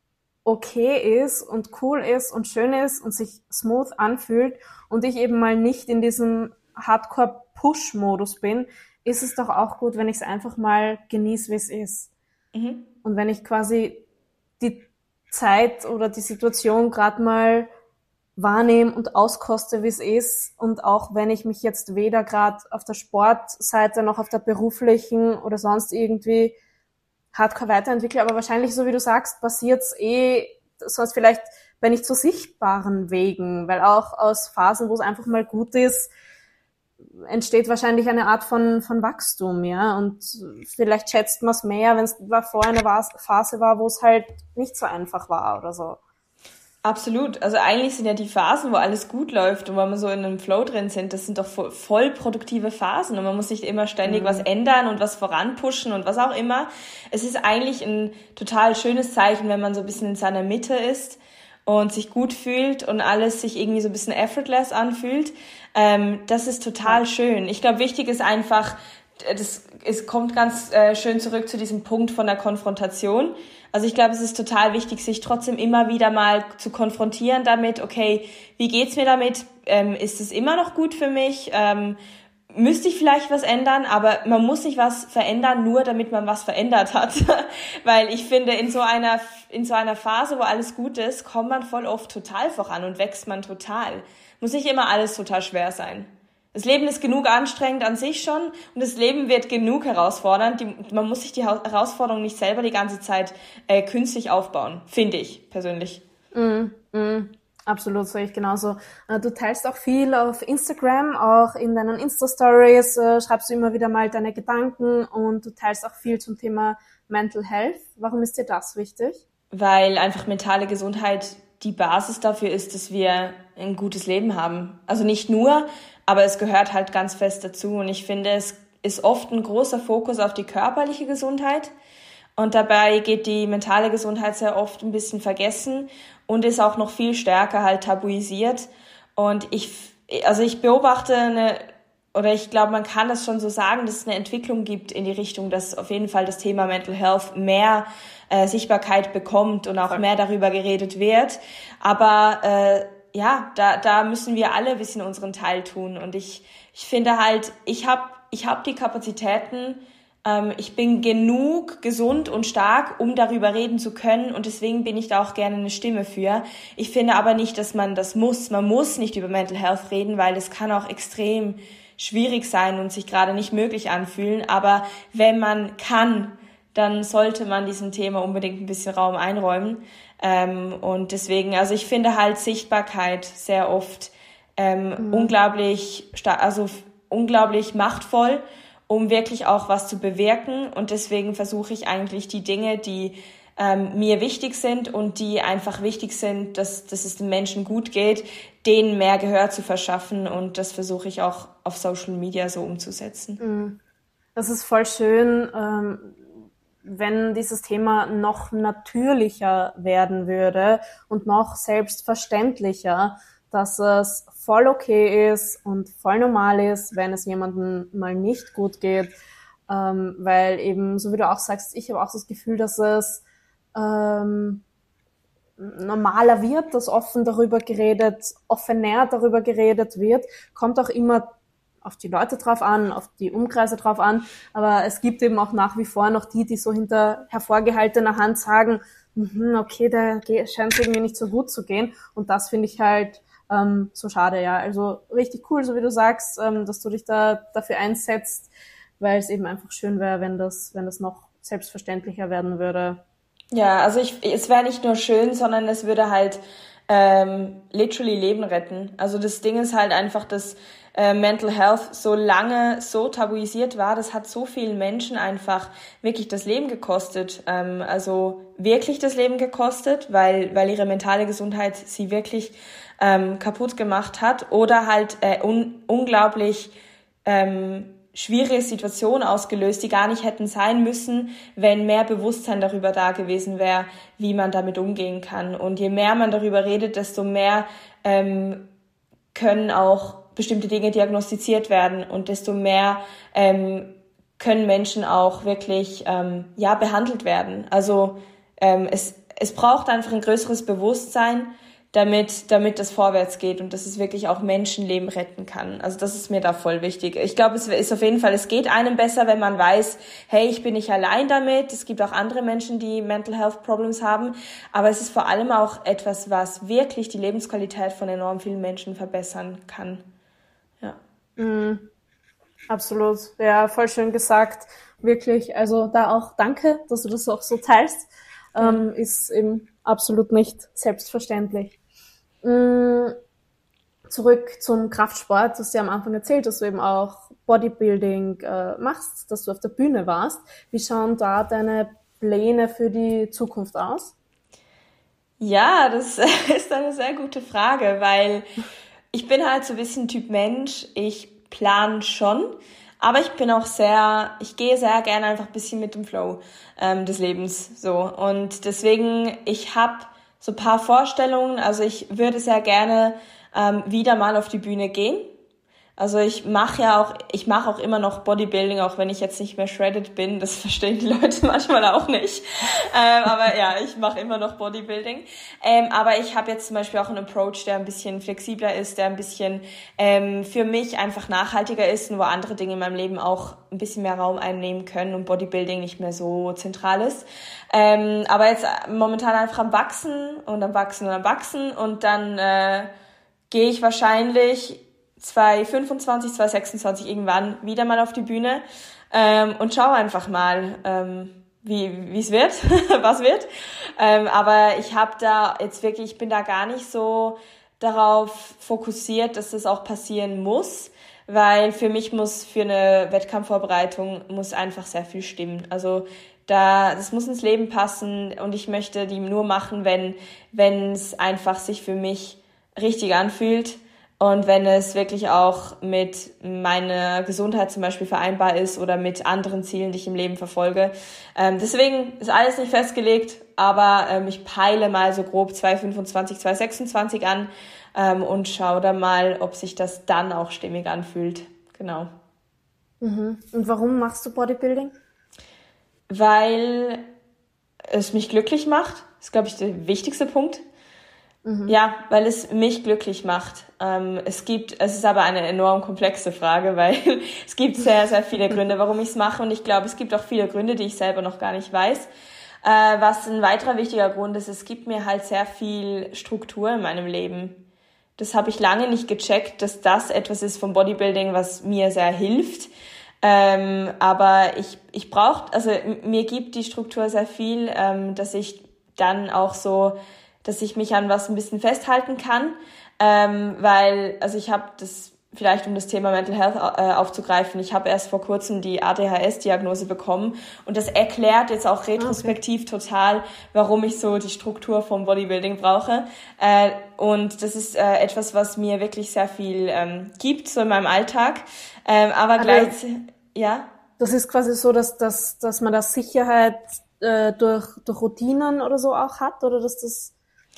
okay ist und cool ist und schön ist und sich smooth anfühlt und ich eben mal nicht in diesem Hardcore-Push-Modus bin, ist es doch auch gut, wenn ich es einfach mal genieße, wie es ist. Mhm. Und wenn ich quasi die Zeit oder die Situation gerade mal wahrnehme und auskoste, wie es ist. Und auch wenn ich mich jetzt weder gerade auf der Sportseite noch auf der beruflichen oder sonst irgendwie hardcore weiterentwickle, aber wahrscheinlich, so wie du sagst, passiert's eh sonst vielleicht bei nicht so sichtbaren Wegen, weil auch aus Phasen, wo es einfach mal gut ist, entsteht wahrscheinlich eine Art von, von Wachstum, ja, und vielleicht schätzt man es mehr, wenn es vorher eine Phase war, wo es halt nicht so einfach war oder so. Absolut. Also eigentlich sind ja die Phasen, wo alles gut läuft und wo wir so in einem Flow drin sind, das sind doch voll, voll produktive Phasen und man muss nicht immer ständig mhm. was ändern und was voranpushen und was auch immer. Es ist eigentlich ein total schönes Zeichen, wenn man so ein bisschen in seiner Mitte ist und sich gut fühlt und alles sich irgendwie so ein bisschen effortless anfühlt. Ähm, das ist total ja. schön. Ich glaube, wichtig ist einfach, das, es kommt ganz äh, schön zurück zu diesem Punkt von der Konfrontation. Also ich glaube, es ist total wichtig, sich trotzdem immer wieder mal zu konfrontieren damit, okay, wie geht's mir damit? Ähm, ist es immer noch gut für mich? Ähm, müsste ich vielleicht was ändern? Aber man muss nicht was verändern, nur damit man was verändert hat. Weil ich finde, in so einer, in so einer Phase, wo alles gut ist, kommt man voll oft total voran und wächst man total. Muss nicht immer alles total schwer sein. Das Leben ist genug anstrengend an sich schon und das Leben wird genug herausfordernd. Die, man muss sich die Herausforderung nicht selber die ganze Zeit äh, künstlich aufbauen, finde ich persönlich. Mm, mm, absolut, sehe ich genauso. Du teilst auch viel auf Instagram, auch in deinen Insta-Stories äh, schreibst du immer wieder mal deine Gedanken und du teilst auch viel zum Thema Mental Health. Warum ist dir das wichtig? Weil einfach mentale Gesundheit die Basis dafür ist, dass wir ein gutes Leben haben. Also nicht nur, aber es gehört halt ganz fest dazu. Und ich finde, es ist oft ein großer Fokus auf die körperliche Gesundheit. Und dabei geht die mentale Gesundheit sehr oft ein bisschen vergessen und ist auch noch viel stärker halt tabuisiert. Und ich, also ich beobachte eine, oder ich glaube, man kann es schon so sagen, dass es eine Entwicklung gibt in die Richtung, dass auf jeden Fall das Thema Mental Health mehr äh, Sichtbarkeit bekommt und auch mehr darüber geredet wird. Aber äh, ja, da da müssen wir alle ein bisschen unseren Teil tun. Und ich ich finde halt, ich habe ich hab die Kapazitäten, ähm, ich bin genug gesund und stark, um darüber reden zu können. Und deswegen bin ich da auch gerne eine Stimme für. Ich finde aber nicht, dass man das muss. Man muss nicht über Mental Health reden, weil es kann auch extrem schwierig sein und sich gerade nicht möglich anfühlen. Aber wenn man kann, dann sollte man diesem Thema unbedingt ein bisschen Raum einräumen. Ähm, und deswegen, also ich finde halt Sichtbarkeit sehr oft ähm, mhm. unglaublich, also unglaublich machtvoll, um wirklich auch was zu bewirken. Und deswegen versuche ich eigentlich die Dinge, die ähm, mir wichtig sind und die einfach wichtig sind, dass, dass es den Menschen gut geht, denen mehr Gehör zu verschaffen. Und das versuche ich auch auf Social Media so umzusetzen. Mhm. Das ist voll schön, ähm wenn dieses Thema noch natürlicher werden würde und noch selbstverständlicher, dass es voll okay ist und voll normal ist, wenn es jemandem mal nicht gut geht, ähm, weil eben, so wie du auch sagst, ich habe auch das Gefühl, dass es ähm, normaler wird, dass offen darüber geredet, offener darüber geredet wird, kommt auch immer auf die Leute drauf an, auf die Umkreise drauf an, aber es gibt eben auch nach wie vor noch die, die so hinter hervorgehaltener Hand sagen, okay, da scheint es irgendwie nicht so gut zu gehen, und das finde ich halt ähm, so schade, ja. Also richtig cool, so wie du sagst, ähm, dass du dich da dafür einsetzt, weil es eben einfach schön wäre, wenn das, wenn das noch selbstverständlicher werden würde. Ja, also ich, es wäre nicht nur schön, sondern es würde halt ähm, literally Leben retten. Also das Ding ist halt einfach, dass äh, Mental Health so lange so tabuisiert war, das hat so vielen Menschen einfach wirklich das Leben gekostet. Ähm, also wirklich das Leben gekostet, weil weil ihre mentale Gesundheit sie wirklich ähm, kaputt gemacht hat oder halt äh, un, unglaublich ähm, schwierige Situationen ausgelöst, die gar nicht hätten sein müssen, wenn mehr Bewusstsein darüber da gewesen wäre, wie man damit umgehen kann. Und je mehr man darüber redet, desto mehr ähm, können auch bestimmte Dinge diagnostiziert werden und desto mehr ähm, können Menschen auch wirklich ähm, ja behandelt werden. Also ähm, es es braucht einfach ein größeres Bewusstsein, damit damit das vorwärts geht und dass es wirklich auch Menschenleben retten kann. Also das ist mir da voll wichtig. Ich glaube, es ist auf jeden Fall, es geht einem besser, wenn man weiß, hey, ich bin nicht allein damit. Es gibt auch andere Menschen, die Mental Health Problems haben. Aber es ist vor allem auch etwas, was wirklich die Lebensqualität von enorm vielen Menschen verbessern kann. Ja. Mhm. Absolut. Ja, voll schön gesagt. Wirklich. Also da auch danke, dass du das auch so teilst. Ja. Ähm, ist eben absolut nicht selbstverständlich. Zurück zum Kraftsport. Du hast ja am Anfang erzählt, dass du eben auch Bodybuilding äh, machst, dass du auf der Bühne warst. Wie schauen da deine Pläne für die Zukunft aus? Ja, das ist eine sehr gute Frage, weil ich bin halt so ein bisschen Typ Mensch. Ich plane schon, aber ich bin auch sehr, ich gehe sehr gerne einfach ein bisschen mit dem Flow ähm, des Lebens so. Und deswegen, ich habe so ein paar Vorstellungen. Also ich würde sehr gerne ähm, wieder mal auf die Bühne gehen. Also ich mache ja auch, ich mache auch immer noch Bodybuilding, auch wenn ich jetzt nicht mehr shredded bin. Das verstehen die Leute manchmal auch nicht. Ähm, aber ja, ich mache immer noch Bodybuilding. Ähm, aber ich habe jetzt zum Beispiel auch einen Approach, der ein bisschen flexibler ist, der ein bisschen ähm, für mich einfach nachhaltiger ist und wo andere Dinge in meinem Leben auch ein bisschen mehr Raum einnehmen können und Bodybuilding nicht mehr so zentral ist. Ähm, aber jetzt momentan einfach am Wachsen und am Wachsen und am Wachsen und dann äh, gehe ich wahrscheinlich zwanzig fünfundzwanzig, zwanzig sechsundzwanzig irgendwann wieder mal auf die Bühne ähm, und schau einfach mal, ähm, wie wie es wird, was wird. Ähm, aber ich habe da jetzt wirklich, ich bin da gar nicht so darauf fokussiert, dass das auch passieren muss, weil für mich muss für eine Wettkampfvorbereitung muss einfach sehr viel stimmen. Also da, das muss ins Leben passen und ich möchte die nur machen, wenn wenn es einfach sich für mich richtig anfühlt. Und wenn es wirklich auch mit meiner Gesundheit zum Beispiel vereinbar ist oder mit anderen Zielen, die ich im Leben verfolge. Ähm, deswegen ist alles nicht festgelegt, aber ähm, ich peile mal so grob zwanzig fünfundzwanzig, zwanzig sechsundzwanzig an ähm, und schaue dann mal, ob sich das dann auch stimmig anfühlt. Genau. Mhm. Und warum machst du Bodybuilding? Weil es mich glücklich macht. Das ist, glaube ich, der wichtigste Punkt. Mhm. Ja, weil es mich glücklich macht. Ähm, es gibt, es ist aber eine enorm komplexe Frage, weil es gibt sehr, sehr viele Gründe, warum ich es mache und ich glaube, es gibt auch viele Gründe, die ich selber noch gar nicht weiß. Äh, was ein weiterer wichtiger Grund ist, es gibt mir halt sehr viel Struktur in meinem Leben. Das habe ich lange nicht gecheckt, dass das etwas ist vom Bodybuilding, was mir sehr hilft. Ähm, aber ich, ich brauche, also mir gibt die Struktur sehr viel, ähm, dass ich dann auch so dass ich mich an was ein bisschen festhalten kann, ähm, weil, also ich habe das, vielleicht um das Thema Mental Health äh, aufzugreifen, ich habe erst vor kurzem die A D H S-Diagnose bekommen und das erklärt jetzt auch retrospektiv okay. total, warum ich so die Struktur vom Bodybuilding brauche äh, und das ist äh, etwas, was mir wirklich sehr viel ähm, gibt, so in meinem Alltag, ähm, aber, aber gleichzeitig, ja. Das ist quasi so, dass, dass, dass man da Sicherheit äh, durch, durch Routinen oder so auch hat, oder dass das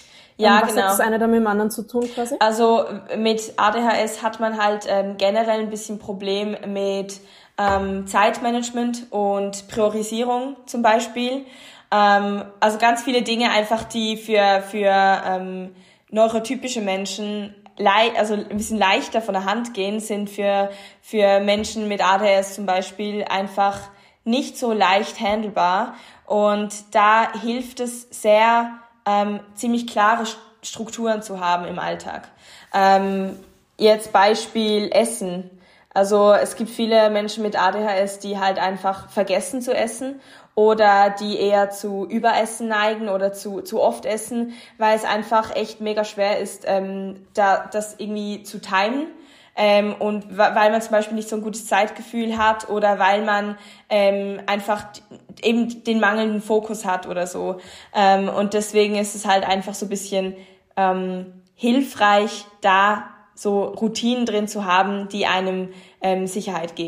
Ja, was genau. hat das eine dann mit dem anderen zu tun quasi? Also mit A D H S hat man halt ähm, generell ein bisschen Problem mit ähm, Zeitmanagement und Priorisierung zum Beispiel. Ähm, also ganz viele Dinge einfach, die für für ähm, neurotypische Menschen lei- also ein bisschen leichter von der Hand gehen, sind für für Menschen mit A D H S zum Beispiel einfach nicht so leicht handelbar. Und da hilft es sehr, Ähm, ziemlich klare Strukturen zu haben im Alltag. Ähm, jetzt Beispiel Essen. Also es gibt viele Menschen mit A D H S, die halt einfach vergessen zu essen oder die eher zu Überessen neigen oder zu zu oft essen, weil es einfach echt mega schwer ist, ähm, da das irgendwie zu timen. Ähm, und weil man zum Beispiel nicht so ein gutes Zeitgefühl hat oder weil man ähm, einfach eben den mangelnden Fokus hat oder so. Ähm, und deswegen ist es halt einfach so ein bisschen ähm, hilfreich, da so Routinen drin zu haben, die einem ähm, Sicherheit geben.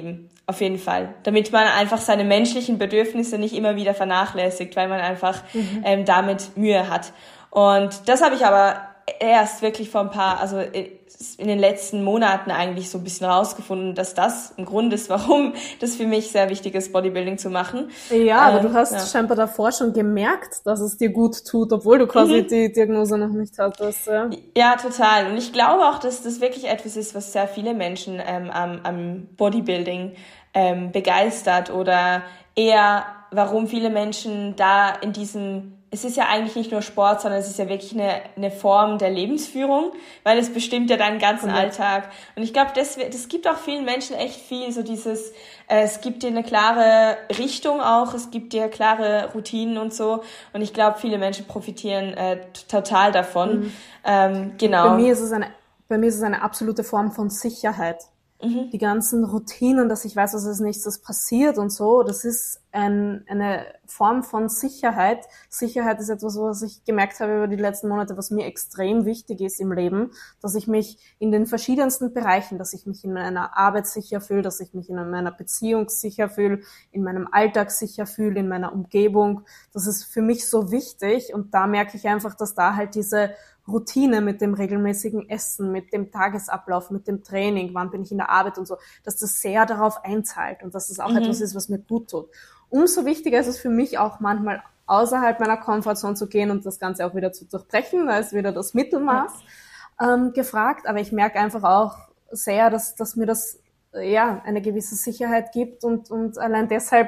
auf jeden Fall. Damit man einfach seine menschlichen Bedürfnisse nicht immer wieder vernachlässigt, weil man einfach mhm. ähm, damit Mühe hat. Und das habe ich aber erst wirklich vor ein paar, also in den letzten Monaten eigentlich so ein bisschen rausgefunden, dass das ein Grund ist, warum das für mich sehr wichtig ist, Bodybuilding zu machen. Ja, aber ähm, du hast ja. scheinbar davor schon gemerkt, dass es dir gut tut, obwohl du quasi mhm. die Diagnose noch nicht hattest. Ja. ja, total. Und ich glaube auch, dass das wirklich etwas ist, was sehr viele Menschen ähm, am, am Bodybuilding ähm, begeistert oder eher, warum viele Menschen da in diesem, es ist ja eigentlich nicht nur Sport, sondern es ist ja wirklich eine, eine Form der Lebensführung, weil es bestimmt ja deinen ganzen okay. Alltag. Und ich glaube, das, das gibt auch vielen Menschen echt viel, so dieses, äh, es gibt dir eine klare Richtung auch, es gibt dir klare Routinen und so. Und ich glaube, viele Menschen profitieren äh, total davon. Mhm. Ähm, genau. Bei mir ist es eine, bei mir ist es eine absolute Form von Sicherheit. Mhm. Die ganzen Routinen, dass ich weiß, was als nächstes passiert und so, das ist ein, eine Form von Sicherheit. Sicherheit ist etwas, was ich gemerkt habe über die letzten Monate, was mir extrem wichtig ist im Leben, dass ich mich in den verschiedensten Bereichen, dass ich mich in meiner Arbeit sicher fühle, dass ich mich in meiner Beziehung sicher fühle, in meinem Alltag sicher fühle, in meiner Umgebung. Das ist für mich so wichtig und da merke ich einfach, dass da halt diese Routine mit dem regelmäßigen Essen, mit dem Tagesablauf, mit dem Training, wann bin ich in der Arbeit und so, dass das sehr darauf einzahlt und dass das auch mhm. etwas ist, was mir gut tut. Umso wichtiger ist es für mich auch manchmal außerhalb meiner Komfortzone zu gehen und das Ganze auch wieder zu durchbrechen, da ist wieder das Mittelmaß ja. ähm, gefragt, aber ich merke einfach auch sehr, dass, dass mir das ja eine gewisse Sicherheit gibt und, und allein deshalb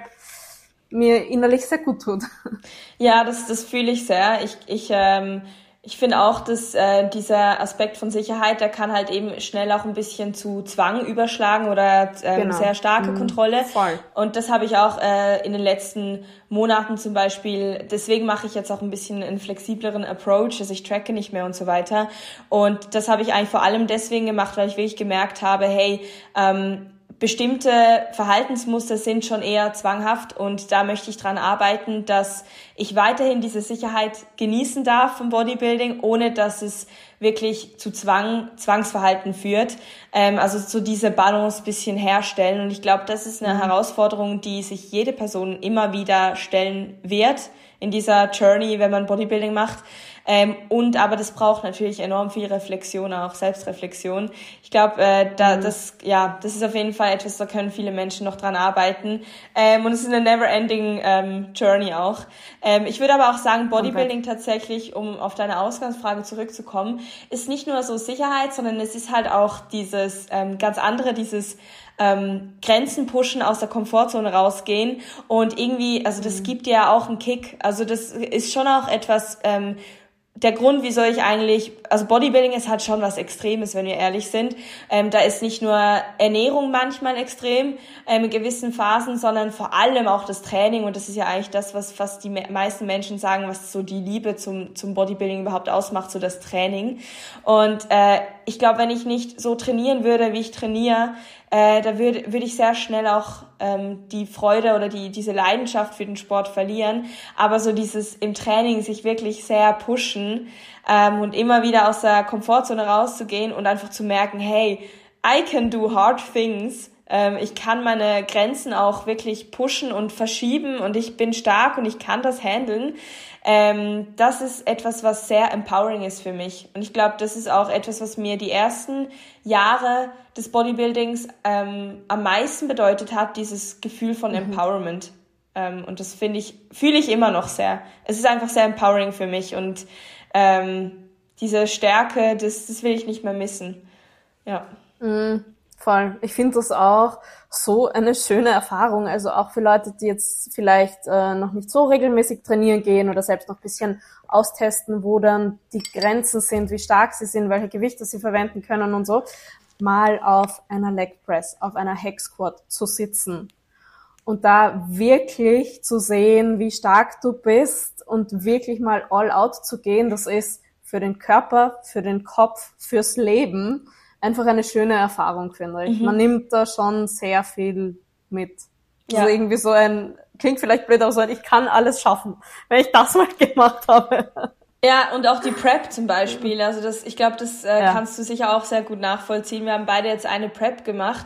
mir innerlich sehr gut tut. Ja, das, das fühle ich sehr. Ich, ich, ähm, Ich finde auch, dass äh, dieser Aspekt von Sicherheit, der kann halt eben schnell auch ein bisschen zu Zwang überschlagen oder ähm, genau. sehr starke mhm. Kontrolle. Voll. Und das habe ich auch äh, in den letzten Monaten zum Beispiel, deswegen mache ich jetzt auch ein bisschen einen flexibleren Approach, also ich tracke nicht mehr und so weiter. Und das habe ich eigentlich vor allem deswegen gemacht, weil ich wirklich gemerkt habe, hey, ähm, bestimmte Verhaltensmuster sind schon eher zwanghaft und da möchte ich dran arbeiten, dass ich weiterhin diese Sicherheit genießen darf vom Bodybuilding, ohne dass es wirklich zu Zwang, Zwangsverhalten führt. Ähm, also so diese Balance bisschen herstellen und ich glaube, das ist eine mhm. Herausforderung, die sich jede Person immer wieder stellen wird in dieser Journey, wenn man Bodybuilding macht. Ähm, und aber das braucht natürlich enorm viel Reflexion, auch Selbstreflexion. Ich glaube, äh, da, mhm. das, ja, das ist auf jeden Fall etwas, da können viele Menschen noch dran arbeiten. Ähm, und es ist eine never-ending ähm, Journey auch. Ähm, ich würde aber auch sagen, Bodybuilding okay. tatsächlich, um auf deine Ausgangsfrage zurückzukommen, ist nicht nur so Sicherheit, sondern es ist halt auch dieses ähm, ganz andere, dieses ähm, Grenzen pushen, aus der Komfortzone rausgehen und irgendwie, also das mhm. gibt dir ja auch einen Kick. Also das ist schon auch etwas, ähm, der Grund, wieso ich eigentlich, also Bodybuilding ist halt schon was Extremes, wenn wir ehrlich sind. Ähm, da ist nicht nur Ernährung manchmal extrem ähm, in gewissen Phasen, sondern vor allem auch das Training. Und das ist ja eigentlich das, was fast die me- meisten Menschen sagen, was so die Liebe zum zum Bodybuilding überhaupt ausmacht, so das Training. Und äh, ich glaube, wenn ich nicht so trainieren würde, wie ich trainiere, äh, da würde würde ich sehr schnell auch ähm, die Freude oder die diese Leidenschaft für den Sport verlieren. Aber so dieses im Training sich wirklich sehr pushen ähm, und immer wieder aus der Komfortzone rauszugehen und einfach zu merken, hey, I can do hard things. Ähm, ich kann meine Grenzen auch wirklich pushen und verschieben und ich bin stark und ich kann das handeln. Ähm, das ist etwas, was sehr empowering ist für mich. Und ich glaube, das ist auch etwas, was mir die ersten Jahre des Bodybuildings ähm, am meisten bedeutet hat, dieses Gefühl von mhm. Empowerment. Ähm, und das finde ich, fühle ich immer noch sehr. Es ist einfach sehr empowering für mich und ähm, diese Stärke, das, das will ich nicht mehr missen. Ja. Mhm. Voll. Ich finde das auch so eine schöne Erfahrung. Also auch für Leute, die jetzt vielleicht äh, noch nicht so regelmäßig trainieren gehen oder selbst noch ein bisschen austesten, wo dann die Grenzen sind, wie stark sie sind, welche Gewichte sie verwenden können und so, mal auf einer Leg Press, auf einer Hack Squat zu sitzen und da wirklich zu sehen, wie stark du bist und wirklich mal all out zu gehen, das ist für den Körper, für den Kopf, fürs Leben einfach eine schöne Erfahrung, finde ich. Mhm. Man nimmt da schon sehr viel mit. Ja. Also irgendwie so ein, klingt vielleicht blöd, aber so ein, ich kann alles schaffen, wenn ich das mal gemacht habe. Ja, und auch die Prep zum Beispiel. Also das, ich glaube, das äh, ja. kannst du sicher auch sehr gut nachvollziehen. Wir haben beide jetzt eine Prep gemacht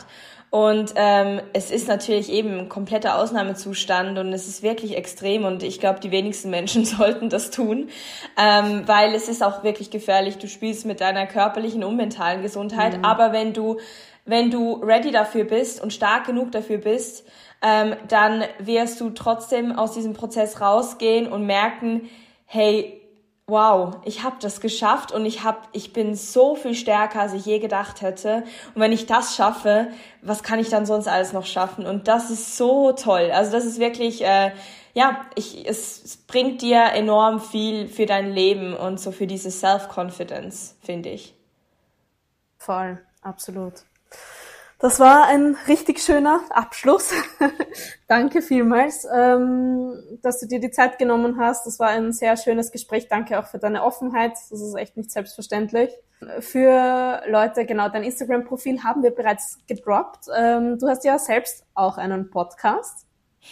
Und ähm, es ist natürlich eben ein kompletter Ausnahmezustand und es ist wirklich extrem und ich glaube, die wenigsten Menschen sollten das tun, ähm, weil es ist auch wirklich gefährlich. Du spielst mit deiner körperlichen und mentalen Gesundheit, mhm. aber wenn du wenn du ready dafür bist und stark genug dafür bist, ähm, dann wirst du trotzdem aus diesem Prozess rausgehen und merken, hey, wow, ich habe das geschafft und ich hab, ich bin so viel stärker, als ich je gedacht hätte. Und wenn ich das schaffe, was kann ich dann sonst alles noch schaffen? Und das ist so toll. Also das ist wirklich, äh, ja, ich, es, es bringt dir enorm viel für dein Leben und so für diese Self-Confidence, finde ich. Voll, absolut. Das war ein richtig schöner Abschluss. Danke vielmals, ähm, dass du dir die Zeit genommen hast. Das war ein sehr schönes Gespräch. Danke auch für deine Offenheit. Das ist echt nicht selbstverständlich. Für Leute, genau, dein Instagram-Profil haben wir bereits gedroppt. Ähm, du hast ja selbst auch einen Podcast.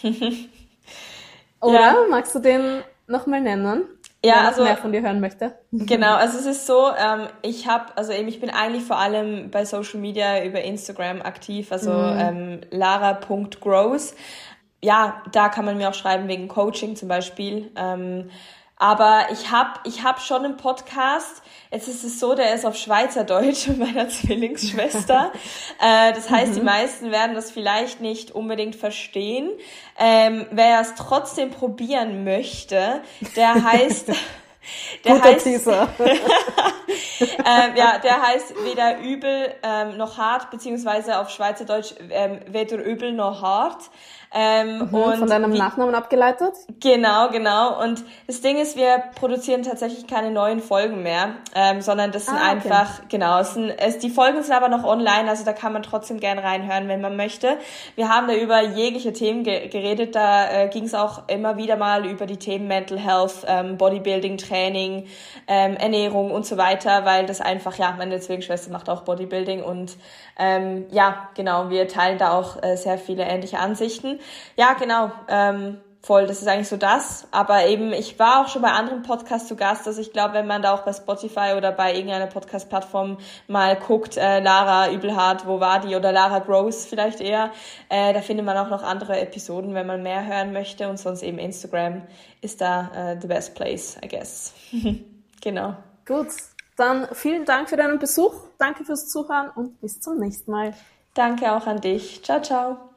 Oder? Ja. Magst du den nochmal nennen? Ja, wer also mehr von dir hören möchte. Genau, also es ist so, ähm, ich habe, also eben, ich bin eigentlich vor allem bei Social Media über Instagram aktiv, also mhm. ähm, lara punkt grows. Ja, da kann man mir auch schreiben wegen Coaching zum Beispiel. Ähm, aber ich habe ich hab schon einen Podcast. Jetzt ist es so, der ist auf Schweizerdeutsch mit meiner Zwillingsschwester. äh, das heißt, mhm. die meisten werden das vielleicht nicht unbedingt verstehen. Ähm, wer es trotzdem probieren möchte, der heißt... Der Guter heißt, Teaser. ähm, ja, der heißt weder übel ähm, noch hart, beziehungsweise auf Schweizerdeutsch ähm, weder übel noch hart. Ähm, mhm, und von deinem wie, Nachnamen abgeleitet? Genau, genau. Und das Ding ist, wir produzieren tatsächlich keine neuen Folgen mehr, ähm, sondern das sind ah, okay. einfach, genau, es sind, es, die Folgen sind aber noch online, also da kann man trotzdem gerne reinhören, wenn man möchte. Wir haben da über jegliche Themen ge- geredet, da äh, ging es auch immer wieder mal über die Themen Mental Health, ähm, Bodybuilding, Training, ähm, Ernährung und so weiter, weil das einfach, ja, meine Zwillingsschwester macht auch Bodybuilding und ähm, ja, genau, wir teilen da auch äh, sehr viele ähnliche Ansichten. Ja, genau, ähm, voll, das ist eigentlich so das, aber eben, ich war auch schon bei anderen Podcasts zu Gast, also ich glaube, wenn man da auch bei Spotify oder bei irgendeiner Podcast-Plattform mal guckt, äh, Lara Übelhart, wo war die, oder Lara Grows vielleicht eher, äh, da findet man auch noch andere Episoden, wenn man mehr hören möchte und sonst eben Instagram ist da äh, the best place, I guess. Genau. Gut, dann vielen Dank für deinen Besuch, danke fürs Zuhören und bis zum nächsten Mal. Danke auch an dich. Ciao, ciao.